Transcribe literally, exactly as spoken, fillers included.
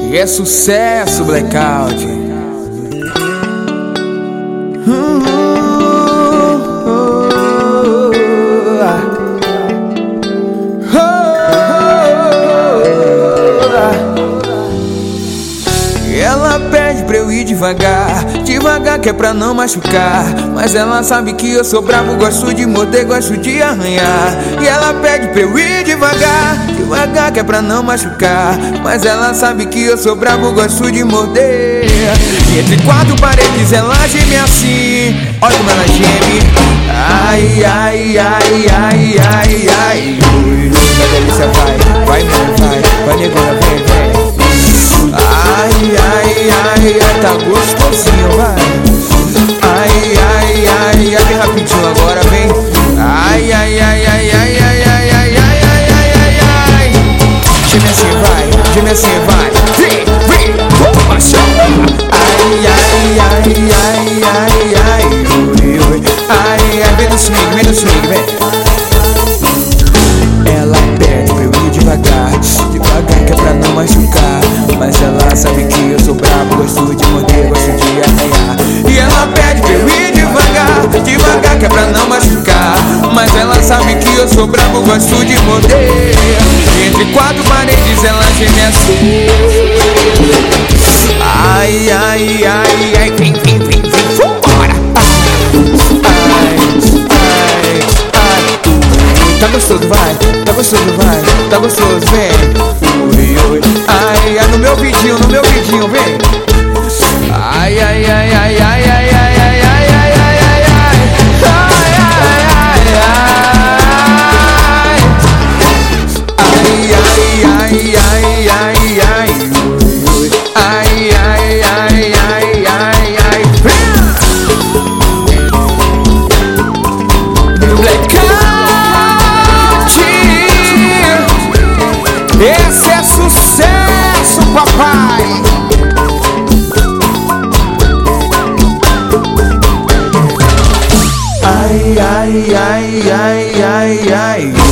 E é sucesso, Blackout. uh, uh, uh, Ela pede pra eu ir devagar, devagar que é pra não machucar. Mas ela sabe que eu sou bravo, gosto de morder, gosto de arranhar. E ela pede pra eu ir devagar, devagar que é pra não machucar. Mas ela sabe que eu sou bravo, gosto de morder. E entre quatro paredes ela geme assim, olha como ela geme. Ai, ai, ai, ai, ai, ai. Ui, minha delícia vai, vai mano, vai, vai negona, vem, vem. Ai, ai, ai, ai, tá gostosinho, vai. Ai, ai, ai, ai, bem rapidinho agora, vem. Ai, ai, ai, ai, ai, ai, ai, ai, ai, ai, ai, ai, ai. Geme assim, vai, geme assim, vai. Vem, vem, toma, chama. Ai, ai, ai, ai, ai, ai, ui, ui. Ai, ai, vem no swing, vem no swing, vem. Ela pede pra eu ir devagar, devagar que é pra não machucar. Mas ela sabe que eu sou brabo, gosto de morder, gosto de arranhar. E ela pede pra eu ir devagar, devagar que é pra não machucar. Mas ela sabe que eu sou brabo, gosto de morder. Entre quatro paredes ela geme assim. Ai, ai, ai, ai, vem, vem, vem, vem, vambora. Ai, ai, ai. Tá gostoso, vai, tá gostoso, vai, tá gostoso, vem. Ui, ui. Ai, ai, no meu vidinho, no meu vidinho, vem. Ai, ai, ai, ai, ai, ai, ai, ai, ai, ai, ai, ai, ai, ai, ai, ai, ai, ai, ai, ai, ui, ai, ai, ai, ai, ai, ai, esse é sucesso, papai! Ai, ai, ai, ai, ai, ai.